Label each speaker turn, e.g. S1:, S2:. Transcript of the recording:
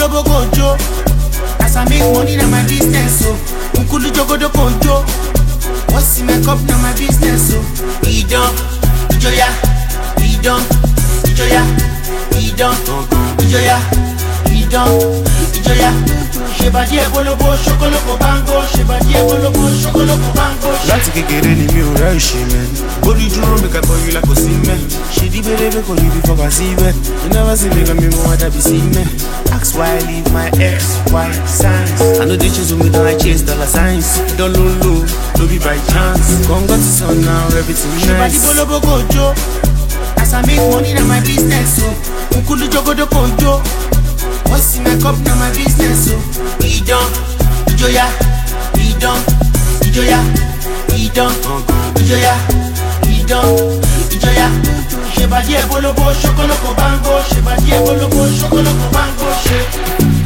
S1: bolobo kojo. As I make money na my business, so Nkulu jogodo kojo. What's in my cup na my business, so Idon, Ijoya, Idon, Ijoya, Idon, Ijoya, Idon, Ijoya. Shebadi bolobo shokoloko bango, shebadi bolobo shokoloko bango.
S2: Láti kékeré ni mi ò rẹ́ ìṣẹ̀lẹ̀. Bórí dúró mi ká kọ́ yín lákò sí mẹ́. Ṣé di bèrèbè kò ní bí fọkà sí bẹ́ẹ̀. You never see me kan mi mọ́ wá dàbí sí mẹ́. Ask why I leave my ex, why signs. I know they chase me, don't I chase dollar signs. Don't low, no be by chance. Congo to sun now, everything nice.
S1: Shebadi bolobo kojo. As I make money na my business, so Nkulu jogodo kojo. What's in my cup na my business, so Idon, Ijoya, Idon, Ijoya, Idon, Ijoya, Idon, Ijoya. Shebadi bolobo shokoloko bango, shebadi bolobo shokoloko bango, she.